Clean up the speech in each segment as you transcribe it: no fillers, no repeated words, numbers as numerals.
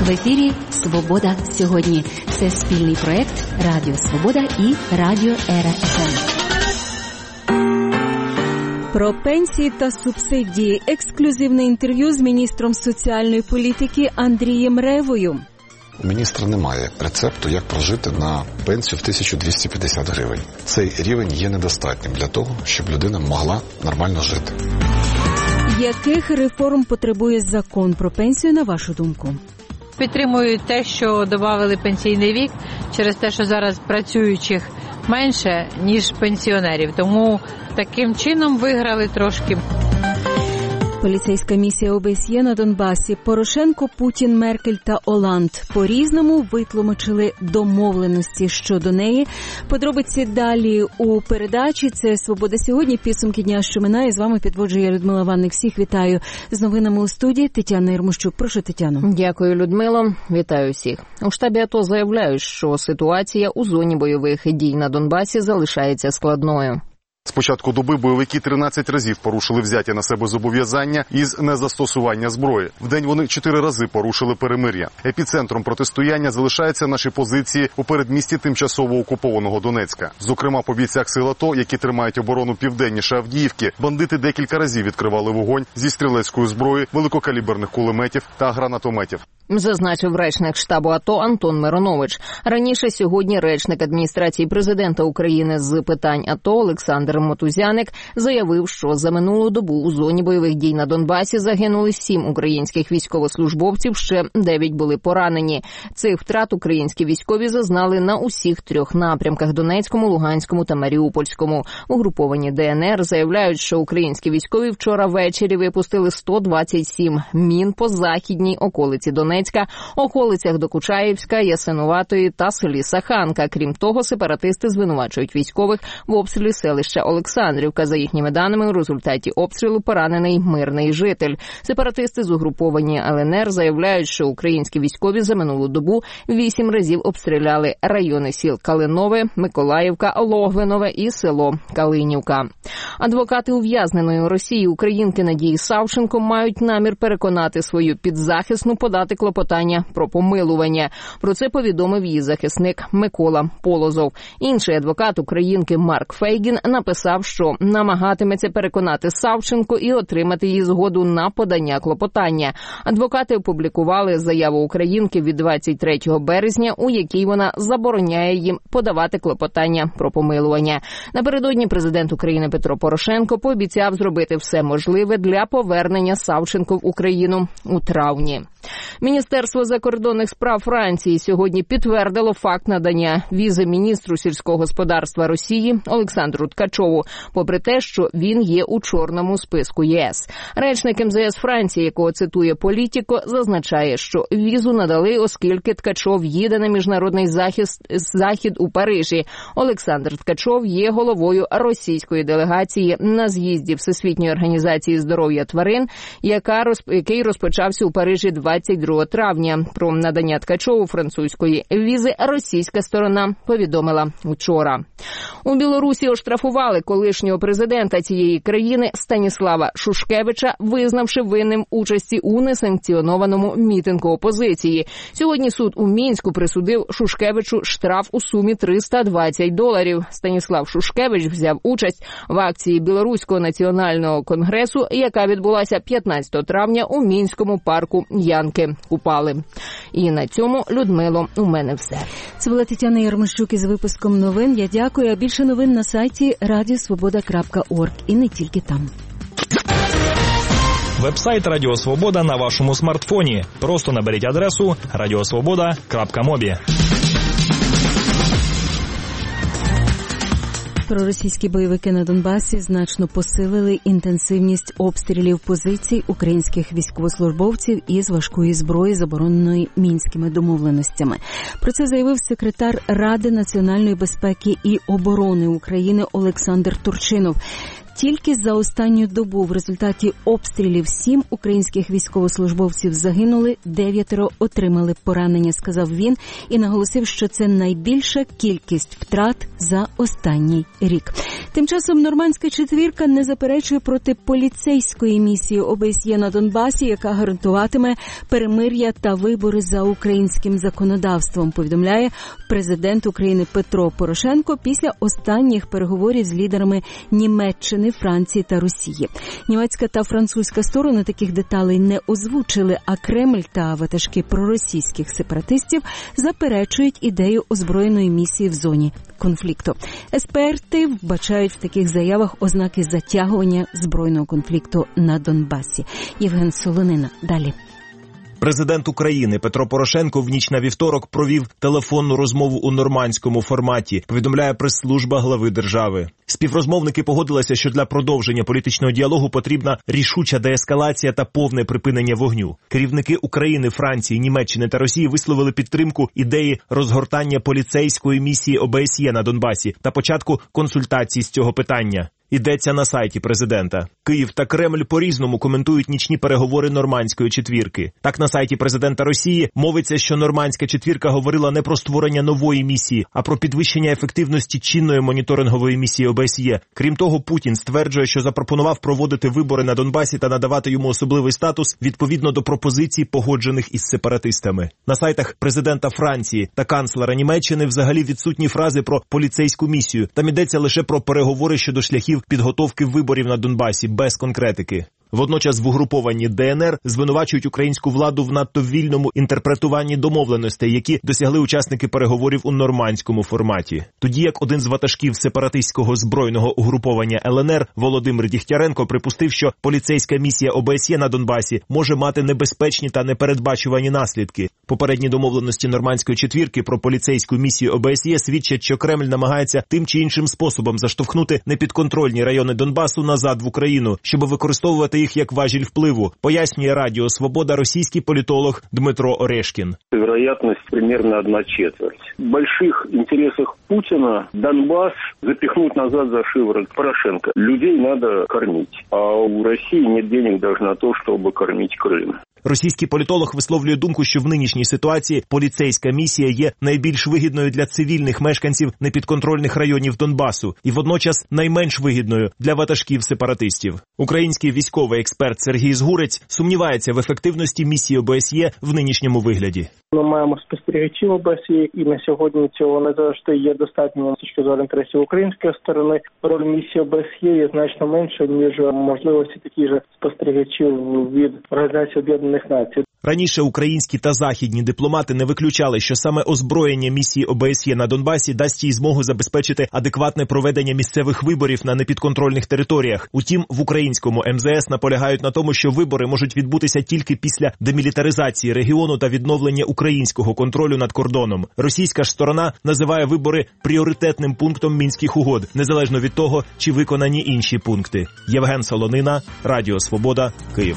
В ефірі «Свобода сьогодні». Це спільний проєкт Радіо Свобода і Радіо Ера ФМ. Про пенсії та субсидії. Ексклюзивне інтерв'ю з міністром соціальної політики Андрієм Ревою. У міністра немає рецепту, як прожити на пенсію в 1250 гривень. Цей рівень є недостатнім для того, щоб людина могла нормально жити. Яких реформ потребує закон про пенсію, на вашу думку? Підтримую те, що додали пенсійний вік, через те, що зараз працюючих менше, ніж пенсіонерів. Тому таким чином виграли трошки. Поліцейська місія ОБСЄ на Донбасі. Порошенко, Путін, Меркель та Оланд по-різному витлумачили домовленості щодо неї. Подробиці далі у передачі. Це «Свобода сьогодні», підсумки дня, що минає. З вами підводжу я, Людмила Ванник. Всіх вітаю з новинами у студії. Тетяна Єрмощук. Прошу, Тетяно. Дякую, Людмило. Вітаю всіх. У штабі АТО заявляють, що ситуація у зоні бойових дій на Донбасі залишається складною. З початку доби бойовики 13 разів порушили взяті на себе зобов'язання із незастосування зброї. Вдень вони 4 рази порушили перемир'я. Епіцентром протистояння залишаються наші позиції у передмісті тимчасово окупованого Донецька. Зокрема, по бійцях сил АТО, які тримають оборону південніше Авдіївки, бандити декілька разів відкривали вогонь зі стрілецької зброї, великокаліберних кулеметів та гранатометів. Зазначив речник штабу АТО Антон Миронович. Раніше сьогодні речник адміністрації президента України з питань АТО Олександр Мотузяник заявив, що за минулу добу у зоні бойових дій на Донбасі загинули 7 українських військовослужбовців, ще 9 були поранені. Цих втрат українські військові зазнали на усіх 3 напрямках – Донецькому, Луганському та Маріупольському. Угруповані ДНР заявляють, що українські військові вчора ввечері випустили 127 мін по західній околиці Донецька, околицях Докучаєвська, Ясинуватої та селі Саханка. Крім того, сепаратисти звинувачують військових в обстрілі селища Олександрівка. За їхніми даними, у результаті обстрілу поранений мирний житель. Сепаратисти з угруповані ЛНР заявляють, що українські військові за минулу добу 8 разів обстріляли райони сіл Калинове, Миколаївка, Логвинове і село Калинівка. Адвокати ув'язненої у Росії українки Надії Савченко мають намір переконати свою підзахисну подати клопотання про помилування. Про це повідомив її захисник Микола Полозов. Інший адвокат українки Марк Фейгін написав, що намагатиметься переконати Савченко і отримати її згоду на подання клопотання. Адвокати опублікували заяву українки від 23 березня, у якій вона забороняє їм подавати клопотання про помилування. Напередодні президент України Петро Порошенко пообіцяв зробити все можливе для повернення Савченко в Україну у травні. Міністерство закордонних справ Франції сьогодні підтвердило факт надання візи міністру сільського господарства Росії Олександру Ткачову, попри те, що він є у чорному списку ЄС. Речник МЗС Франції, якого цитує Політіко, зазначає, що візу надали, оскільки Ткачов їде на міжнародний захід у Парижі. Олександр Ткачов є головою російської делегації на з'їзді Всесвітньої організації здоров'я тварин, який розпочався у Парижі 22 травня. Про надання Ткачову французької візи російська сторона повідомила вчора. У Білорусі оштрафували колишнього президента цієї країни Станіслава Шушкевича, визнавши винним участі у несанкціонованому мітингу опозиції. Сьогодні суд у Мінську присудив Шушкевичу штраф у сумі $320. Станіслав Шушкевич взяв участь в акції Білоруського національного конгресу, яка відбулася 15 травня у Мінському парку Янки Купали. І на цьому, Людмило, у мене все. Це була Тетяна Єрмощук із випуском новин. Я дякую. А більше новин на сайті radiosvoboda.org. І не тільки там. Веб-сайт Радіо Свобода на вашому смартфоні. Просто наберіть адресу radiosvoboda.mobi. Проросійські бойовики на Донбасі значно посилили інтенсивність обстрілів позицій українських військовослужбовців із важкої зброї, забороненої Мінськими домовленостями. Про це заявив секретар Ради національної безпеки і оборони України Олександр Турчинов. Тільки за останню добу в результаті обстрілів 7 українських військовослужбовців загинули, 9 отримали поранення, сказав він, і наголосив, що це найбільша кількість втрат за останній рік. Тим часом нормандська четвірка не заперечує проти поліцейської місії ОБСЄ на Донбасі, яка гарантуватиме перемир'я та вибори за українським законодавством, повідомляє президент України Петро Порошенко після останніх переговорів з лідерами Німеччини, Франції та Росії. Німецька та французька сторони таких деталей не озвучили, а Кремль та ватажки проросійських сепаратистів заперечують ідею озброєної місії в зоні конфлікту. Експерти вбачають в таких заявах ознаки затягування збройного конфлікту на Донбасі. Євген Солонина. Далі. Президент України Петро Порошенко в ніч на вівторок провів телефонну розмову у нормандському форматі, повідомляє прес-служба глави держави. Співрозмовники погодилися, що для продовження політичного діалогу потрібна рішуча деескалація та повне припинення вогню. Керівники України, Франції, Німеччини та Росії висловили підтримку ідеї розгортання поліцейської місії ОБСЄ на Донбасі та початку консультацій з цього питання. Йдеться на сайті президента. Київ та Кремль по-різному коментують нічні переговори нормандської четвірки. Так, на сайті президента Росії мовиться, що нормандська четвірка говорила не про створення нової місії, а про підвищення ефективності чинної моніторингової місії ОБСЄ. Крім того, Путін стверджує, що запропонував проводити вибори на Донбасі та надавати йому особливий статус відповідно до пропозицій, погоджених із сепаратистами. На сайтах президента Франції та канцлера Німеччини взагалі відсутні фрази про поліцейську місію. Там йдеться лише про переговори щодо шляхів підготовки виборів на Донбасі без конкретики. Водночас в угрупованні ДНР звинувачують українську владу в надто вільному інтерпретуванні домовленостей, які досягли учасники переговорів у нормандському форматі. Тоді як один з ватажків сепаратистського збройного угруповання ЛНР Володимир Дігтяренко припустив, що поліцейська місія ОБСЄ на Донбасі може мати небезпечні та непередбачувані наслідки. Попередні домовленості нормандської четвірки про поліцейську місію ОБСЄ свідчать, що Кремль намагається тим чи іншим способом заштовхнути непідконтрольні райони Донбасу назад в Україну, щоб використовувати їх як важіль впливу, пояснює Радіо Свобода російський політолог Дмитро Орешкін. Вероятность примерно 1/4. В больших интересах Путина Донбасс запихнуть назад за шиворот Порошенко. Людей надо кормить, а у России нет денег даже на то, чтобы кормить Крым. Російський політолог висловлює думку, що в нинішній ситуації поліцейська місія є найбільш вигідною для цивільних мешканців непідконтрольних районів Донбасу і водночас найменш вигідною для ватажків сепаратистів. Український військовий експерт Сергій Згурець сумнівається в ефективності місії ОБСЄ в нинішньому вигляді. Ми маємо спостерігачів ОБСЄ, і на сьогодні цього не завжди є достатньо з точки зору інтересів української сторони. Роль місії ОБСЄ є значно менше, ніж можливості таких же спостерігачів від Організації Об'єднаних Націй. Раніше українські та західні дипломати не виключали, що саме озброєння місії ОБСЄ на Донбасі дасть їй змогу забезпечити адекватне проведення місцевих виборів на непідконтрольних територіях. Утім, в українському МЗС наполягають на тому, що вибори можуть відбутися тільки після демілітаризації регіону та відновлення українського контролю над кордоном. Російська ж сторона називає вибори пріоритетним пунктом Мінських угод, незалежно від того, чи виконані інші пункти. Євген Солонина, Радіо Свобода, Київ.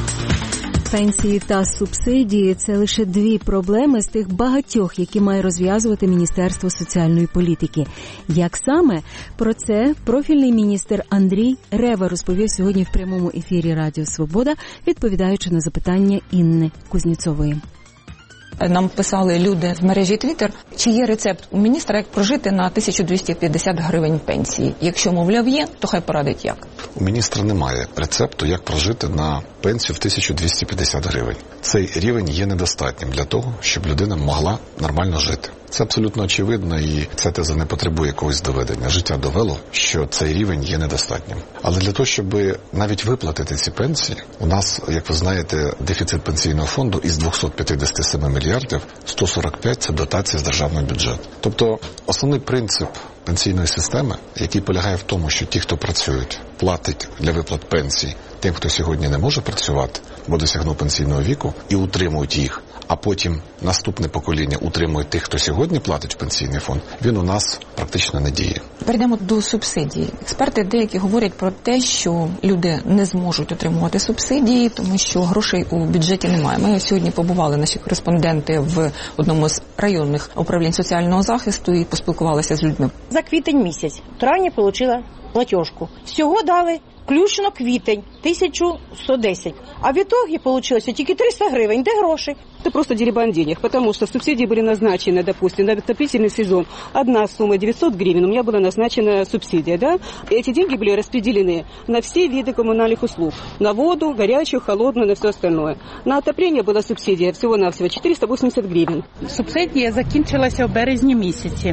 Пенсії та субсидії – це лише дві проблеми з тих багатьох, які має розв'язувати Міністерство соціальної політики. Як саме? Про це профільний міністр Андрій Рева розповів сьогодні в прямому ефірі Радіо Свобода, відповідаючи на запитання Інни Кузнєцової. Нам писали люди в мережі Twitter, чи є рецепт у міністра, як прожити на 1250 гривень пенсії. Якщо, мовляв, є, то хай порадить як. У міністра немає рецепту, як прожити на пенсію в 1250 гривень. Цей рівень є недостатнім для того, щоб людина могла нормально жити. Це абсолютно очевидно, і ця теза не потребує якогось доведення. Життя довело, що цей рівень є недостатнім. Але для того, щоб навіть виплатити ці пенсії, у нас, як ви знаєте, дефіцит пенсійного фонду із 257 мільярдів, 145 – це дотація з державного бюджету. Тобто основний принцип пенсійної системи, який полягає в тому, що ті, хто працюють, платять для виплат пенсій тим, хто сьогодні не може працювати, бо досягнув пенсійного віку, і утримують їх, а потім наступне покоління утримує тих, хто сьогодні платить в пенсійний фонд, він у нас практично не діє. Перейдемо до субсидій. Експерти деякі говорять про те, що люди не зможуть отримувати субсидії, тому що грошей у бюджеті немає. Ми сьогодні побували, наші кореспонденти, в одному з районних управлінь соціального захисту і поспілкувалися з людьми. За квітень місяць, в травні отримала платіжку. Всього дали включно квітень 1110. А в итоге получилось тільки 300 гривень. Де гроші? Это просто дерибан денег, потому что субсидии были назначены, допустим, на отопительный сезон. Одна сумма 900 гривен, у меня была назначена субсидия, да? Эти деньги были распределены на все виды коммунальных услуг. На воду, горячую, холодную, на все остальное. На отопление была субсидия всего-навсего 480 гривен. Субсидія закінчилася в березні місяці.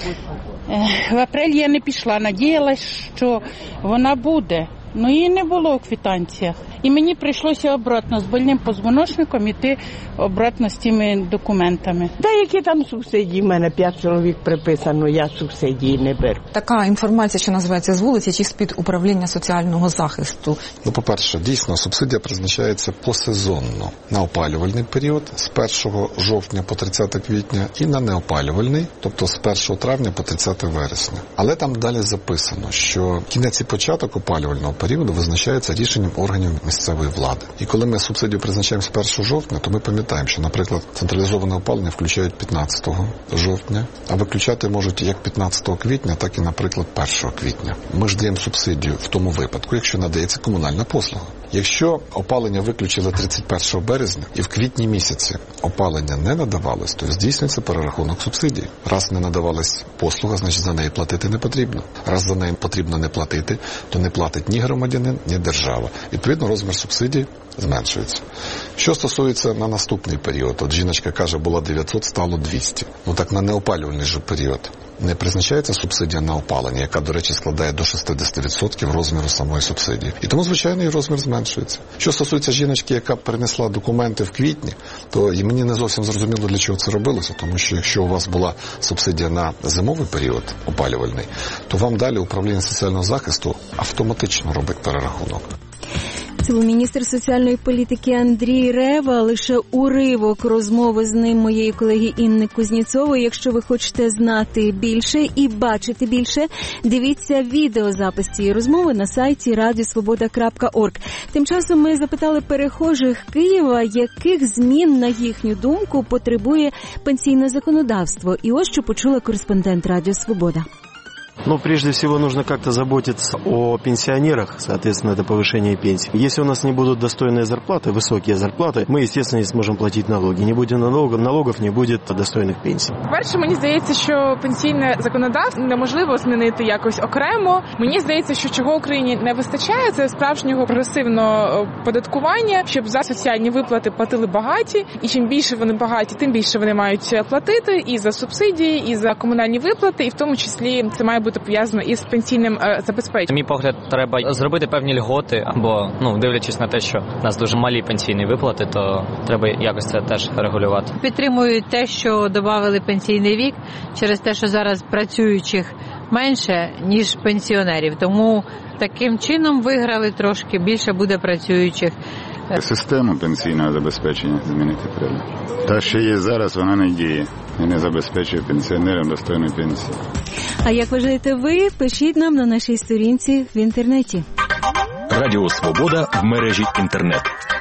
В апрелі я не пішла, надіялась, що вона буде. Ну, її не було у квитанціях. І мені прийшлося обратно з больним позвоночником іти обратно з тими документами. Та які там субсидії? В мене 5 чоловік приписано, я субсидії не беру. Така інформація, що називається з вулиці, чи з-під управління соціального захисту? Ну, по-перше, дійсно, субсидія призначається посезонно. На опалювальний період з 1 жовтня по 30 квітня і на неопалювальний, тобто з 1 травня по 30 вересня. Але там далі записано, що кінець і початок опалювального періоду визначається рішенням органів місцевої влади. І коли ми субсидію призначаємо з 1 жовтня, то ми пам'ятаємо, що, наприклад, централізоване опалення включають 15 жовтня, а виключати можуть як 15 квітня, так і, наприклад, 1 квітня. Ми ж даємо субсидію в тому випадку, якщо надається комунальна послуга. Якщо опалення виключили 31 березня і в квітні місяці опалення не надавалось, то здійснюється перерахунок субсидій. Раз не надавалась послуга, значить за неї платити не потрібно. Раз за неї потрібно не платити, то не платить ні громадянин, ні держава. Відповідно, розмір субсидій зменшується. Що стосується на наступний період, от жіночка каже, було 900, стало 200. Ну так на неопалювальний же період не призначається субсидія на опалення, яка, до речі, складає до 60% розміру самої субсидії. І тому, звичайно, і розмір зменшується. Що стосується жіночки, яка принесла документи в квітні, то і мені не зовсім зрозуміло, для чого це робилося, тому що якщо у вас була субсидія на зимовий період опалювальний, то вам далі управління соціального захисту автоматично робить перерахунок. Це був міністр соціальної політики Андрій Рева. Лише уривок розмови з ним моєї колеги Інни Кузніцової. Якщо ви хочете знати більше і бачити більше, дивіться відеозапис цієї розмови на сайті radiosvoboda.org. Тим часом ми запитали перехожих Києва, яких змін, на їхню думку, потребує пенсійне законодавство. І ось що почула кореспондент Радіо Свобода. Ну, прежде всего, нужно как-то заботиться о пенсионерах, соответственно, это повышение пенсий. Если у нас не будут достойные зарплаты, высокие зарплаты, мы, естественно, не сможем платить налоги. Не будет налогов, не будет достойних пенсій. Перше, мені здається, що пенсійне законодавство неможливо змінити якось окремо. Мені здається, що чого Україні не вистачає, це справжнього прогресивного податкування, щоб за соціальні виплати платили багаті, і чим більше вони багаті, тим більше вони мають платити і за субсидії, і за комунальні виплати, і в тому числі це має бути пов'язано із пенсійним забезпеченням. Мій погляд, треба зробити певні льготи, або, дивлячись на те, що в нас дуже малі пенсійні виплати, то треба якось це теж регулювати. Підтримую те, що додали пенсійний вік, через те, що зараз працюючих менше, ніж пенсіонерів. Тому таким чином виграли трошки, більше буде працюючих. Систему пенсійного забезпечення змінити треба. Та, що є зараз, вона не діє і не забезпечує пенсіонерам достойну пенсію. А як вважаєте ви? Пишіть нам на нашій сторінці в інтернеті. Радіо Свобода в мережі інтернет.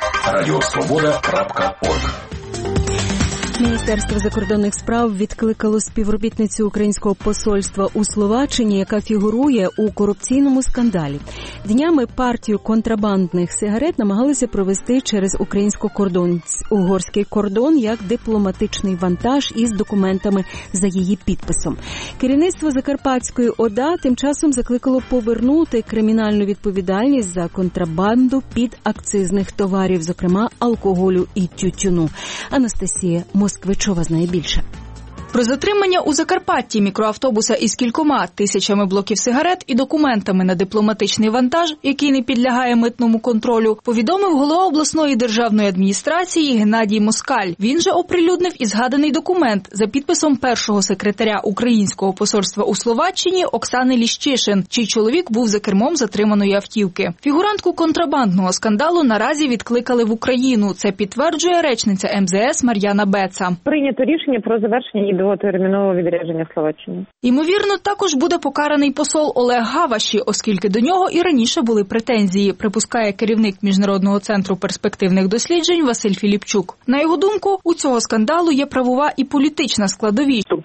radiosvoboda.org. Міністерство закордонних справ відкликало співробітницю українського посольства у Словаччині, яка фігурує у корупційному скандалі. Днями партію контрабандних сигарет намагалися провести через українсько-угорський кордон як дипломатичний вантаж із документами за її підписом. Керівництво Закарпатської ОДА тим часом закликало повернути кримінальну відповідальність за контрабанду під акцизних товарів, зокрема алкоголю і тютюну. Анастасія Москвичова знає більше. Про затримання у Закарпатті мікроавтобуса із кількома тисячами блоків сигарет і документами на дипломатичний вантаж, який не підлягає митному контролю, повідомив голова обласної державної адміністрації Геннадій Москаль. Він же оприлюднив і згаданий документ за підписом першого секретаря українського посольства у Словаччині Оксани Ліщишин, чий чоловік був за кермом затриманої автівки. Фігурантку контрабандного скандалу наразі відкликали в Україну. Це підтверджує речниця МЗС Мар'яна Беца. Прийнято рішення про завершення довготермінового відрядження в Словаччині. Ймовірно, також буде покараний посол Олег Гаваші, оскільки до нього і раніше були претензії, припускає керівник Міжнародного центру перспективних досліджень Василь Філіпчук. На його думку, у цього скандалу є правова і політична складові. Тобто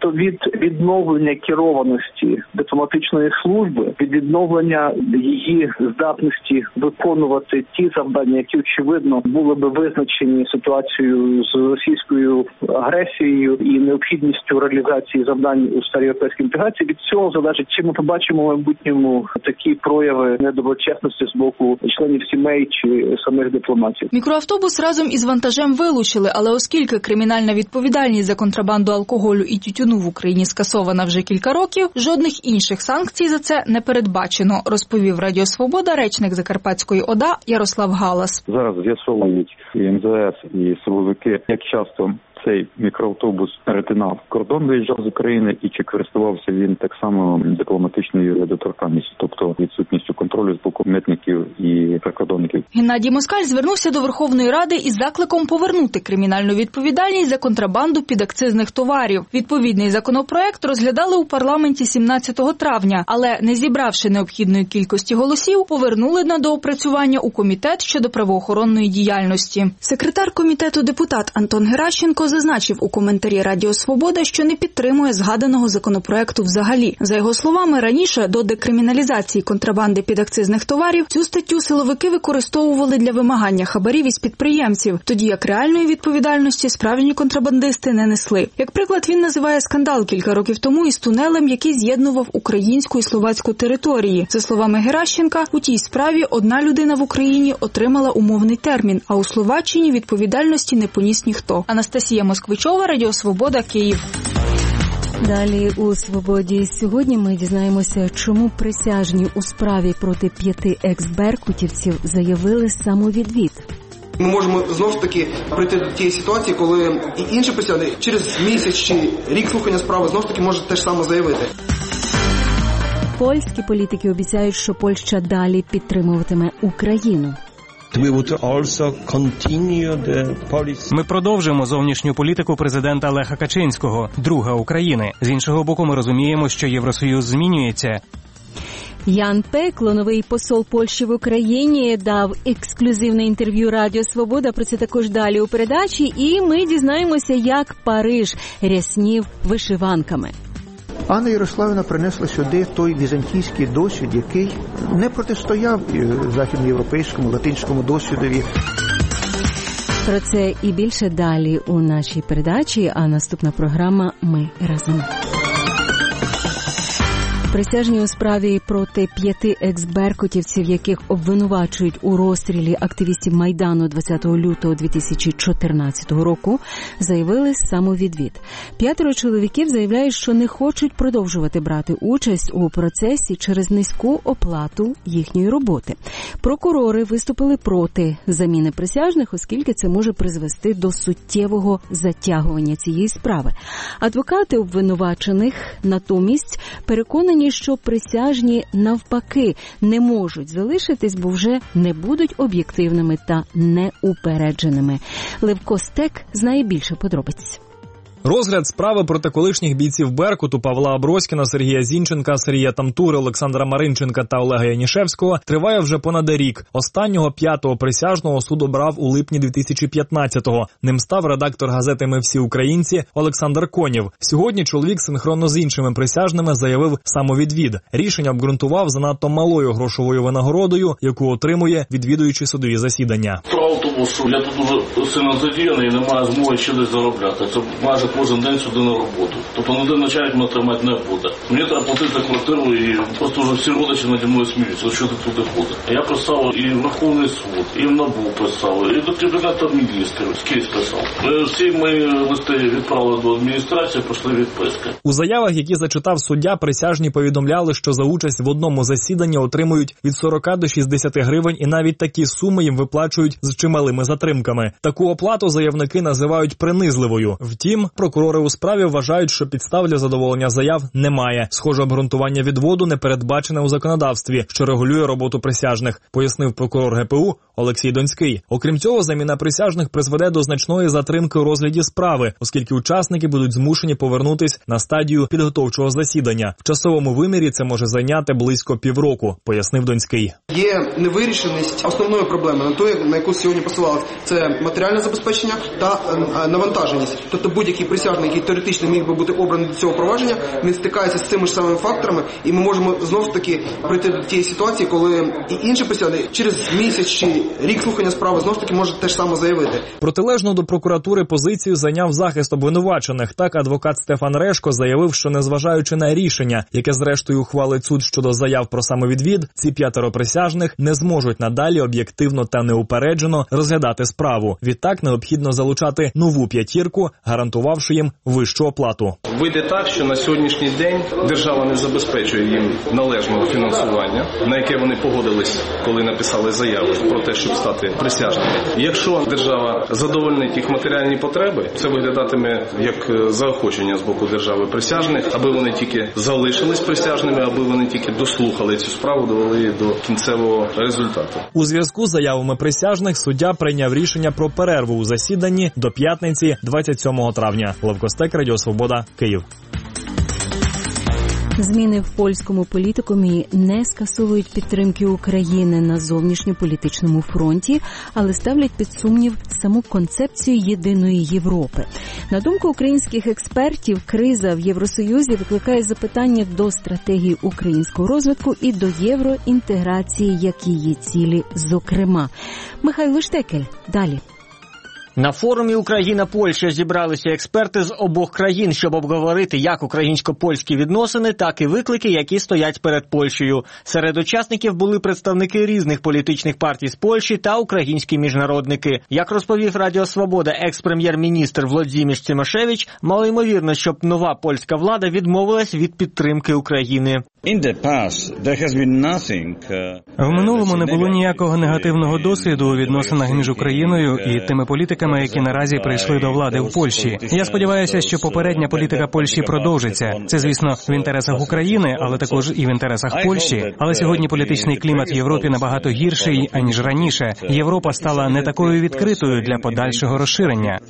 що від відновлення керованості дипломатичної служби, від відновлення її здатності виконувати ті завдання, які, очевидно, були би визначені ситуацією з російською агресією і необхідністю реалізації завдань у старій європейській інтеграції, від цього залежить, чи ми побачимо в майбутньому такі прояви недоброчесності з боку членів сімей чи самих дипломатів. Мікроавтобус разом із вантажем вилучили, але оскільки кримінальна відповідальність за контрабанду алкоголю і тютюну в Україні скасована вже кілька років, жодних інших санкцій за це не передбачено, розповів Радіо Свобода речник Закарпатської ОДА Ярослав Галас. Зараз з'ясовують і МЗС, і силовики, як часто цей мікроавтобус перетинав кордон, виїжджав з України, і чи користувався він так само дипломатичною недоторканністю, тобто відсутністю контролю з боку митників і прикордонників. Геннадій Москаль звернувся до Верховної Ради із закликом повернути кримінальну відповідальність за контрабанду підакцизних товарів. Відповідний законопроект розглядали у парламенті 17 травня, але, не зібравши необхідної кількості голосів, повернули на доопрацювання у комітет щодо правоохоронної діяльності. Секретар комітету депутат Антон Геращенко зазначив у коментарі Радіо Свобода, що не підтримує згаданого законопроекту взагалі. За його словами, раніше до декриміналізації контрабанди підакцизних товарів цю статтю силовики використовували для вимагання хабарів із підприємців, тоді як реальної відповідальності справжні контрабандисти не несли. Як приклад, він називає скандал кілька років тому із тунелем, який з'єднував українську і словацьку території. За словами Геращенка, у тій справі одна людина в Україні отримала умовний термін, а у Словаччині відповідальності не поніс ніхто. Анастасія Москвичова, Радіо Свобода, Київ. Далі у «Свободі» сьогодні ми дізнаємося, чому присяжні у справі проти 5 екс-беркутівців заявили самовідвід. Ми можемо знову ж таки прийти до тієї ситуації, коли і інші присяжні через місяць чи рік слухання справи знову ж таки можуть теж саме заявити. Польські політики обіцяють, що Польща далі підтримуватиме Україну. Ми продовжуємо зовнішню політику президента Леха Качинського, друга України. З іншого боку, ми розуміємо, що Євросоюз змінюється. Ян Пекло, новий посол Польщі в Україні, дав ексклюзивне інтерв'ю Радіо Свобода. Про це також далі у передачі. І ми дізнаємося, як Париж ряснів вишиванками. Анна Ярославівна принесла сюди той візантійський досвід, який не протистояв західноєвропейському, латинському досвідові. Про це і більше далі у нашій передачі, а наступна програма «Ми разом». Присяжні у справі проти 5 екс-беркутівців, яких обвинувачують у розстрілі активістів Майдану 20 лютого 2014 року, заявили самовідвід. 5 чоловіків заявляють, що не хочуть продовжувати брати участь у процесі через низьку оплату їхньої роботи. Прокурори виступили проти заміни присяжних, оскільки це може призвести до суттєвого затягування цієї справи. Адвокати обвинувачених натомість переконані, що присяжні навпаки не можуть залишитись, бо вже не будуть об'єктивними та неупередженими. Левко Стек знає більше подробиць. Розгляд справи проти колишніх бійців Беркуту Павла Аброськіна, Сергія Зінченка, Сергія Тамтури, Олександра Маринченка та Олега Янішевського триває вже понад рік. Останнього 5-го присяжного суд обрав у липні 2015-го. Ним став редактор газети «Ми всі українці» Олександр Конєв. Сьогодні чоловік синхронно з іншими присяжними заявив самовідвід. Рішення обґрунтував занадто малою грошовою винагородою, яку отримує, відвідуючи судові засідання. Справа в тому, що я тут дуже сильно задіяний і немає змоги ще десь заробляти. Це майже кожен день сюди на роботу. Тобто ніде начальник мене тримати не буде. Мені треба платити за квартиру, і просто вже всі родичі наді мною сміються, що ти туди ходиш. Я писав і в Верховний суд, і в НАБУ писав, і до Кабінету міністрів, скрізь писав. Всі мої листи відправили до адміністрації, пройшли відписки. У заявах, які зачитав суддя, присяжні повідомляли, що за участь в одному засіданні отримують від 40 до 60 гривень, і навіть такі суми їм виплачують з чималими затримками. Таку оплату заявники називають принизливою. Втім, прокурори у справі вважають, що підстав для задоволення заяв немає. Схоже, обґрунтування відводу не передбачене у законодавстві, що регулює роботу присяжних, пояснив прокурор ГПУ Олексій Донський. Окрім цього, заміна присяжних призведе до значної затримки у розгляді справи, оскільки учасники будуть змушені повернутись на стадію підготовчого засідання. В часовому вимірі це може зайняти близько півроку, пояснив Донський. Є невирішеність основної проблеми, на яку сьогодні посилалось, це матеріальне забезпечення та навантаженість. Тобто будь-який присяжний, який теоретично міг би бути обраний до цього провадження, він стикається з цими ж самими факторами, і ми можемо знову ж таки прийти до тієї ситуації, коли і інші присяжні через місяць чи рік слухання справи знову ж таки можуть теж саме заявити. Протилежно до прокуратури позицію зайняв захист обвинувачених. Так, адвокат Стефан Решко заявив, що незважаючи на рішення, яке зрештою ухвалить суд щодо заяв про самовідвід, ці 5 присяжних не зможуть надалі об'єктивно та неупереджено розглядати справу. Відтак необхідно залучати нову 5, гарантувавши їм вищу оплату. Вийде так, що на сьогоднішній день держава не забезпечує їм належного фінансування, на яке вони погодились, коли написали заяву про те, щоб стати присяжними. Якщо держава задовольнить їх матеріальні потреби, це виглядатиме як заохочення з боку держави присяжних, аби вони тільки залишились присяжними, аби вони тільки дослухали цю справу, довели до кінцевого результату. У зв'язку з заявами присяжних суддя прийняв рішення про перерву у засіданні до п'ятниці 27 травня. Левко Стек, Радіо Свобода, Київ. Зміни в польському політикумі не скасовують підтримки України на зовнішньополітичному фронті, але ставлять під сумнів саму концепцію єдиної Європи. На думку українських експертів, криза в Євросоюзі викликає запитання до стратегії українського розвитку і до євроінтеграції, як її цілі зокрема. Михайло Штекель. Далі. На форумі Україна-Польща зібралися експерти з обох країн, щоб обговорити як українсько-польські відносини, так і виклики, які стоять перед Польщею. Серед учасників були представники різних політичних партій з Польщі та українські міжнародники. Як розповів Радіо Свобода екс-прем'єр-міністр Володимир Цимашевич, малоймовірно, щоб нова польська влада відмовилась від підтримки України. В минулому не було ніякого негативного досвіду у відносинах між Україною і тими політиками, які наразі прийшли до влади в Польщі. Я сподіваюся, що попередня політика Польщі продовжиться. Це, звісно, в інтересах України, але також і в інтересах Польщі. Але сьогодні політичний клімат в Європі набагато гірший, аніж раніше. Європа стала не такою відкритою для подальшого розширення.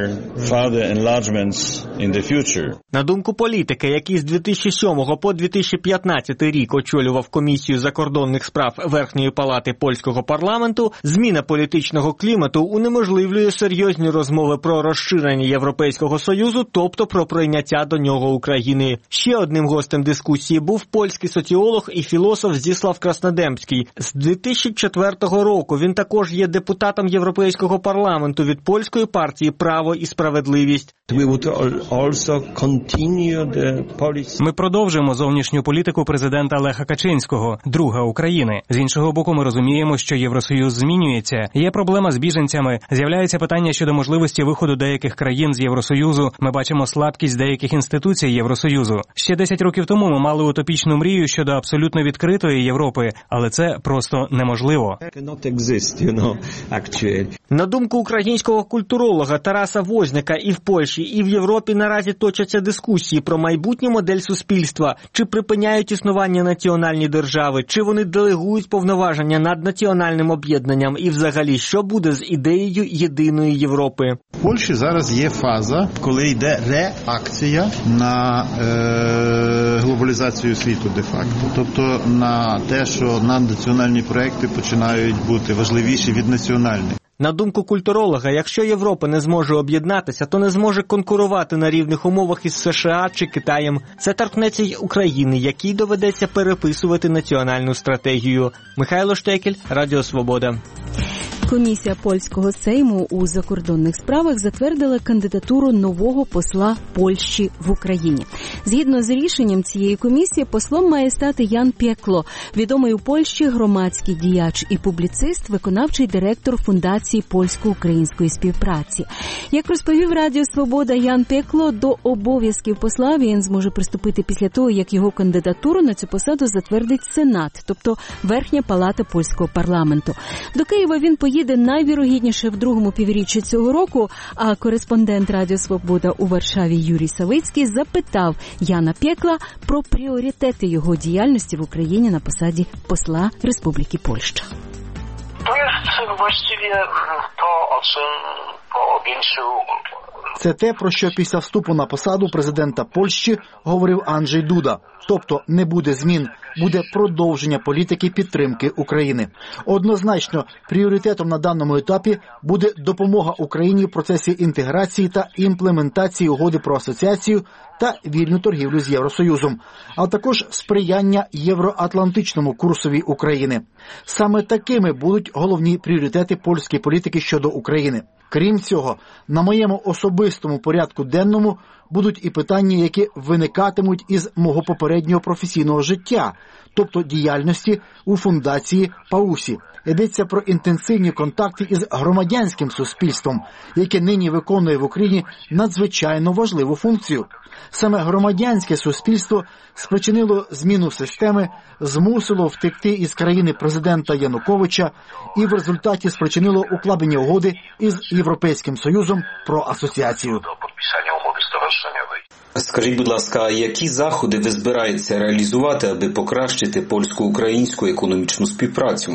На думку політика, який з 2007 по 2015 рік очолював Комісію закордонних справ Верхньої палати польського парламенту, зміна політичного клімату унеможливлює серйозні розмови про розширення Європейського Союзу, тобто про прийняття до нього України. Ще одним гостем дискусії був польський соціолог і філософ Зіслав Краснодемський. З 2004 року він також є депутатом Європейського парламенту від польської партії «Право і справедливість». Ми продовжуємо зовнішню політику президента Леха Качинського, друга України. З іншого боку, ми розуміємо, що Євросоюз змінюється. Є проблема з біженцями, з'являється питання щодо можливості виходу деяких країн з Євросоюзу. Ми бачимо слабкість деяких інституцій Євросоюзу. Ще 10 років тому ми мали утопічну мрію щодо абсолютно відкритої Європи, але це просто неможливо. На думку українського культуролога Тараса Возника, і в Польщі, і в Європі наразі точаться дискусії про майбутню модель суспільства. Чи припиняють існування національні держави, чи вони делегують повноваження над національним об'єднанням і взагалі, що буде з ідеєю єдиної Європи. В Польщі зараз є фаза, коли йде реакція на глобалізацію світу де-факто. Тобто на те, що наднаціональні проекти починають бути важливіші від національних. На думку культуролога, якщо Європа не зможе об'єднатися, то не зможе конкурувати на рівних умовах із США чи Китаєм. Це торкнеться й України, якій доведеться переписувати національну стратегію. Михайло Штекель, Радіо Свобода. Комісія польського Сейму у закордонних справах затвердила кандидатуру нового посла Польщі в Україні. Згідно з рішенням цієї комісії, послом має стати Ян Пекло, відомий у Польщі громадський діяч і публіцист, виконавчий директор Фундації польсько-української співпраці. Як розповів Радіо Свобода, Ян Пекло до обов'язків посла він зможе приступити після того, як його кандидатуру на цю посаду затвердить Сенат, тобто Верхня палата польського парламенту. До Києва він поїде найвірогідніше в другому півріччі цього року, а кореспондент Радіо Свобода у Варшаві Юрій Савицький запитав Яна Пекла про пріоритети його діяльності в Україні на посаді посла Республіки Польща. To jest właściwie to, o czym powiększył Це те, про що після вступу на посаду президента Польщі говорив Анджей Дуда. Тобто не буде змін, буде продовження політики підтримки України. Однозначно, пріоритетом на даному етапі буде допомога Україні в процесі інтеграції та імплементації угоди про асоціацію та вільну торгівлю з Євросоюзом, а також сприяння євроатлантичному курсові України. Саме такими будуть головні пріоритети польської політики щодо України. Крім цього, на моєму особистому порядку денному будуть і питання, які виникатимуть із мого попереднього професійного життя, тобто діяльності у фундації ПАУСі. Йдеться про інтенсивні контакти із громадянським суспільством, яке нині виконує в Україні надзвичайно важливу функцію. Саме громадянське суспільство спричинило зміну системи, змусило втекти із країни президента Януковича і в результаті спричинило укладення угоди із Європейським Союзом про асоціацію. Скажіть, будь ласка, які заходи ви збираєтеся реалізувати, аби покращити польсько-українську економічну співпрацю?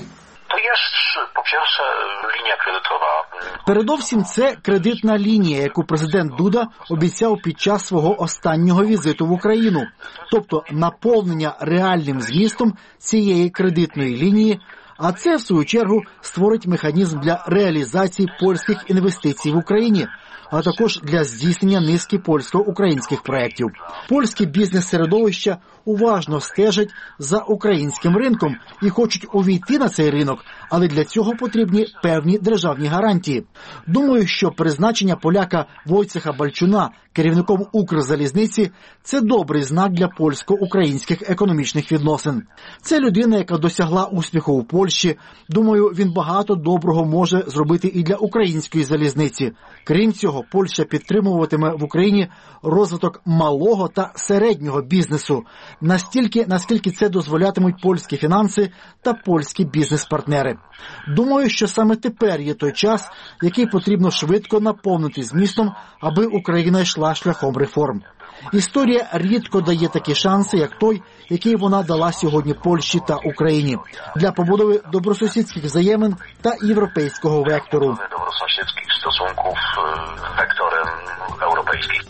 По-перше, лінія кредитова. Передовсім це кредитна лінія, яку президент Дуда обіцяв під час свого останнього візиту в Україну. Тобто наповнення реальним змістом цієї кредитної лінії, а це, в свою чергу, створить механізм для реалізації польських інвестицій в Україні, а також для здійснення низки польсько-українських проєктів. Польські бізнес-середовища уважно стежать за українським ринком і хочуть увійти на цей ринок, але для цього потрібні певні державні гарантії. Думаю, що призначення поляка Войцеха Балчуна керівником Укрзалізниці – це добрий знак для польсько-українських економічних відносин. Це людина, яка досягла успіху у Польщі. Думаю, він багато доброго може зробити і для української залізниці. Крім цього, Польща підтримуватиме в Україні розвиток малого та середнього бізнесу, настільки, наскільки це дозволятимуть польські фінанси та польські бізнес-партнери. Думаю, що саме тепер є той час, який потрібно швидко наповнити змістом, аби Україна йшла шляхом реформ. Історія рідко дає такі шанси, як той, який вона дала сьогодні Польщі та Україні, для побудови добросусідських взаємин та європейського вектору. Добросусідських стосунків вектором європейських.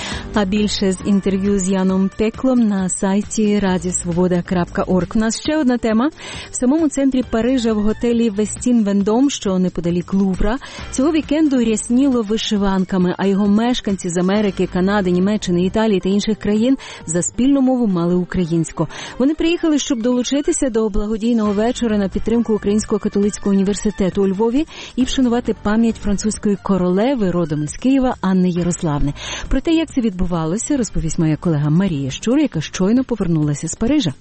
А більше з інтерв'ю з Яном Теклом на сайті radiosvoboda.org. У нас ще одна тема. В самому центрі Парижа в готелі Вестін Вендом, що неподалік Лувра, цього вікенду рясніло вишиванками, а його мешканці з Америки, Канади, Німеччини, Італії та інших країн за спільну мову мали українську. Вони приїхали, щоб долучитися до благодійного вечора на підтримку Українського католицького університету у Львові і вшанувати пам'ять французької королеви родом із Києва Анни Ярославни. Про те, як це відбувалося, розповість моя колега Марія Щур, яка щойно повернулася з Парижа.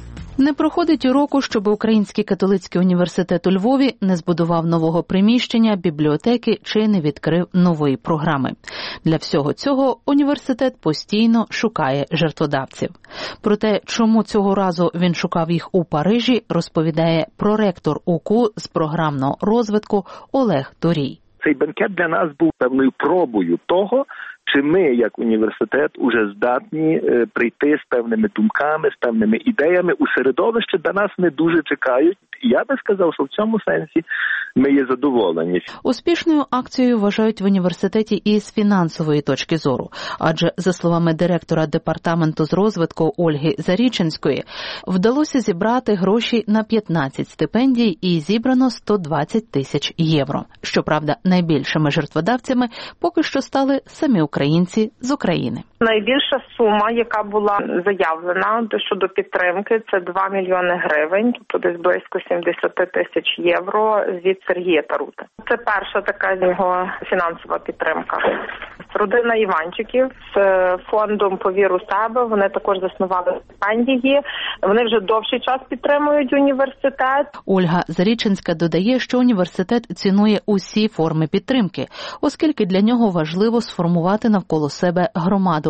Не проходить і року, щоб Український католицький університет у Львові не збудував нового приміщення, бібліотеки чи не відкрив нової програми. Для всього цього університет постійно шукає жертводавців. Про те, чому цього разу він шукав їх у Парижі, розповідає проректор УКУ з програмного розвитку Олег Торій. Цей бенкет для нас був певною пробою того, чи ми, як університет, уже здатні прийти з певними думками, з певними ідеями у середовище, де нас не дуже чекають. І я би сказав, що в цьому сенсі ми є задоволені. Успішною акцією вважають в університеті і з фінансової точки зору. Адже, за словами директора департаменту з розвитку Ольги Заріченської, вдалося зібрати гроші на 15 стипендій і зібрано 120 тисяч євро. Щоправда, найбільшими жертводавцями поки що стали самі українці з України. Найбільша сума, яка була заявлена щодо підтримки, це 2 мільйони гривень, тобто десь близько 70 тисяч євро від Сергія Тарути. Це перша така його фінансова підтримка. Родина Іванчиків з фондом «Повір у себе», вони також заснували стипендії, вони вже довший час підтримують університет. Ольга Заріченська додає, що університет цінує усі форми підтримки, оскільки для нього важливо сформувати навколо себе громаду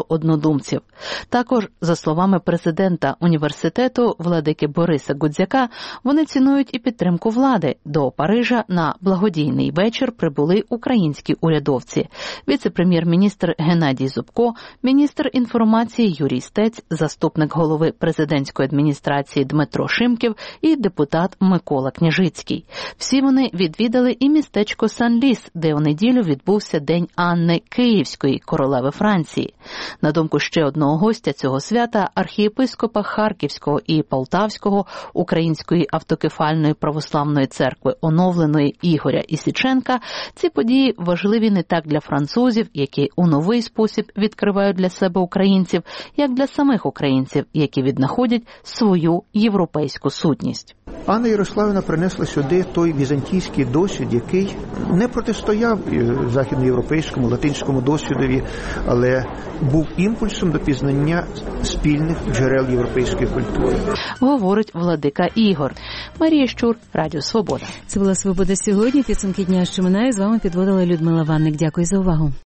багато однодумців. Також, за словами президента університету владики Бориса Гудзяка, вони цінують і підтримку влади. До Парижа на благодійний вечір прибули українські урядовці. Віце-прем'єр-міністр Геннадій Зубко, міністр інформації Юрій Стець, заступник голови президентської адміністрації Дмитро Шимків і депутат Микола Княжицький. Всі вони відвідали і містечко Сан-Ліс, де у неділю відбувся День Анни Київської, королеви Франції. На думку ще одного гостя цього свята, архієпископа Харківського і Полтавського Української автокефальної православної церкви оновленої Ігоря Ісіченка, ці події важливі не так для французів, які у новий спосіб відкривають для себе українців, як для самих українців, які віднаходять свою європейську сутність. Анна Ярославівна принесла сюди той візантійський досвід, який не протистояв західноєвропейському, латинському досвідові, але був імпульсом до пізнання спільних джерел європейської культури. Говорить владика Ігор. Марія Щур, Радіо Свобода. Це була «Свобода сьогодні». Підсумки дня, що минає. З вами підводила Людмила Ванник. Дякую за увагу.